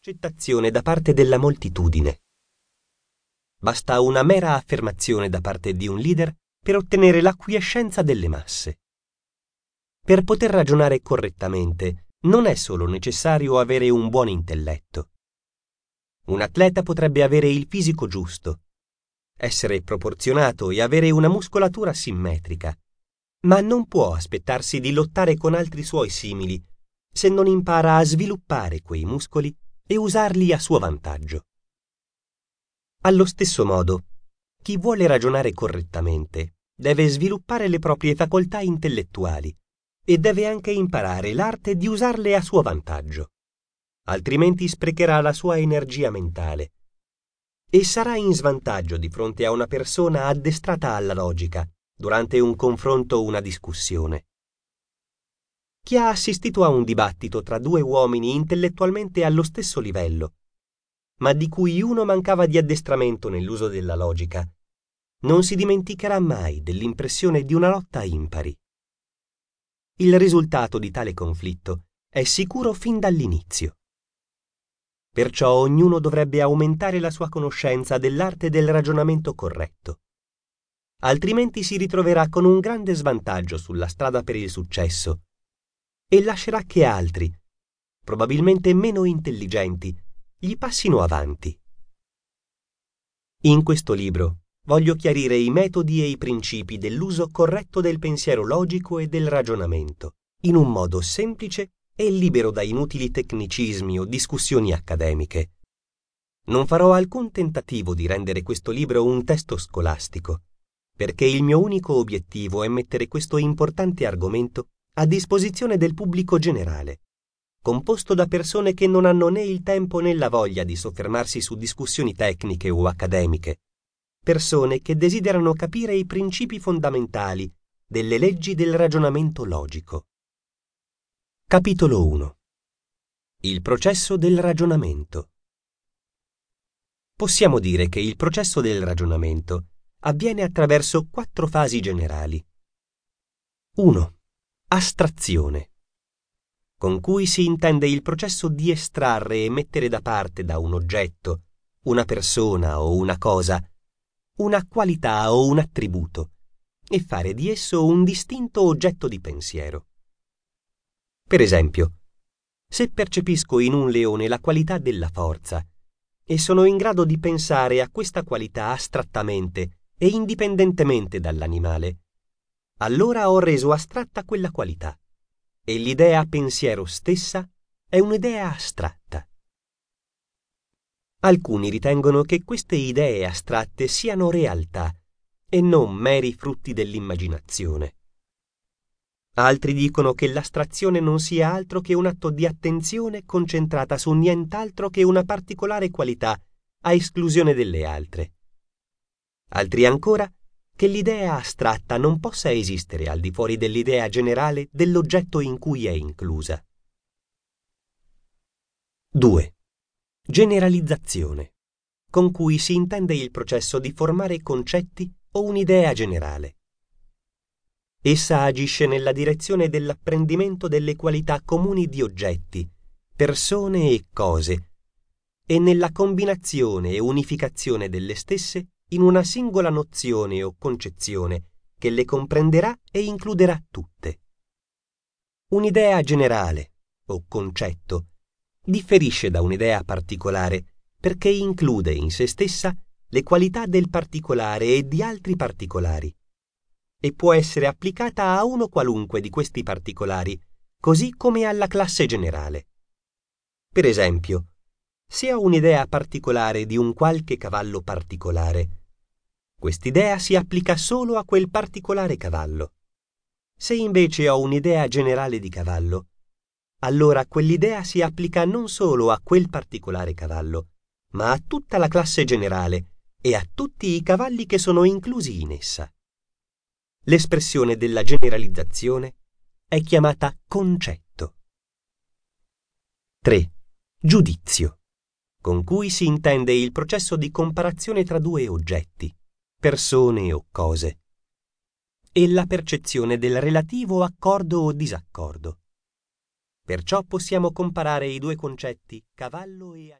accettazione da parte della moltitudine. Basta una mera affermazione da parte di un leader per ottenere l'acquiescenza delle masse. Per poter ragionare correttamente non è solo necessario avere un buon intelletto. Un atleta potrebbe avere il fisico giusto, essere proporzionato e avere una muscolatura simmetrica, ma non può aspettarsi di lottare con altri suoi simili se non impara a sviluppare quei muscoli e usarli a suo vantaggio. Allo stesso modo, chi vuole ragionare correttamente deve sviluppare le proprie facoltà intellettuali e deve anche imparare l'arte di usarle a suo vantaggio, altrimenti sprecherà la sua energia mentale e sarà in svantaggio di fronte a una persona addestrata alla logica durante un confronto o una discussione. Chi ha assistito a un dibattito tra due uomini intellettualmente allo stesso livello, ma di cui uno mancava di addestramento nell'uso della logica, non si dimenticherà mai dell'impressione di una lotta impari. Il risultato di tale conflitto è sicuro fin dall'inizio. Perciò ognuno dovrebbe aumentare la sua conoscenza dell'arte del ragionamento corretto. Altrimenti si ritroverà con un grande svantaggio sulla strada per il successo e lascerà che altri, probabilmente meno intelligenti, gli passino avanti. In questo libro voglio chiarire i metodi e i principi dell'uso corretto del pensiero logico e del ragionamento, in un modo semplice e libero da inutili tecnicismi o discussioni accademiche. Non farò alcun tentativo di rendere questo libro un testo scolastico, perché il mio unico obiettivo è mettere questo importante argomento a disposizione del pubblico generale, composto da persone che non hanno né il tempo né la voglia di soffermarsi su discussioni tecniche o accademiche, persone che desiderano capire i principi fondamentali delle leggi del ragionamento logico. Capitolo 1. Il processo del ragionamento. Possiamo dire che il processo del ragionamento avviene attraverso 4 fasi generali. 1. Astrazione, con cui si intende il processo di estrarre e mettere da parte da un oggetto, una persona o una cosa, una qualità o un attributo, e fare di esso un distinto oggetto di pensiero. Per esempio, se percepisco in un leone la qualità della forza e sono in grado di pensare a questa qualità astrattamente e indipendentemente dall'animale, allora ho reso astratta quella qualità e l'idea pensiero stessa è un'idea astratta. Alcuni ritengono che queste idee astratte siano realtà e non meri frutti dell'immaginazione. Altri dicono che l'astrazione non sia altro che un atto di attenzione concentrata su nient'altro che una particolare qualità a esclusione delle altre. Altri ancora che l'idea astratta non possa esistere al di fuori dell'idea generale dell'oggetto in cui è inclusa. 2. Generalizzazione, con cui si intende il processo di formare concetti o un'idea generale. Essa agisce nella direzione dell'apprendimento delle qualità comuni di oggetti, persone e cose, e nella combinazione e unificazione delle stesse in una singola nozione o concezione che le comprenderà e includerà tutte. Un'idea generale, o concetto, differisce da un'idea particolare perché include in se stessa le qualità del particolare e di altri particolari, e può essere applicata a uno qualunque di questi particolari, così come alla classe generale. Per esempio, se ho un'idea particolare di un qualche cavallo particolare, quest'idea si applica solo a quel particolare cavallo. Se invece ho un'idea generale di cavallo, allora quell'idea si applica non solo a quel particolare cavallo, ma a tutta la classe generale e a tutti i cavalli che sono inclusi in essa. L'espressione della generalizzazione è chiamata concetto. 3. Giudizio, con cui si intende il processo di comparazione tra due oggetti, persone o cose, e la percezione del relativo accordo o disaccordo. Perciò possiamo comparare i due concetti cavallo e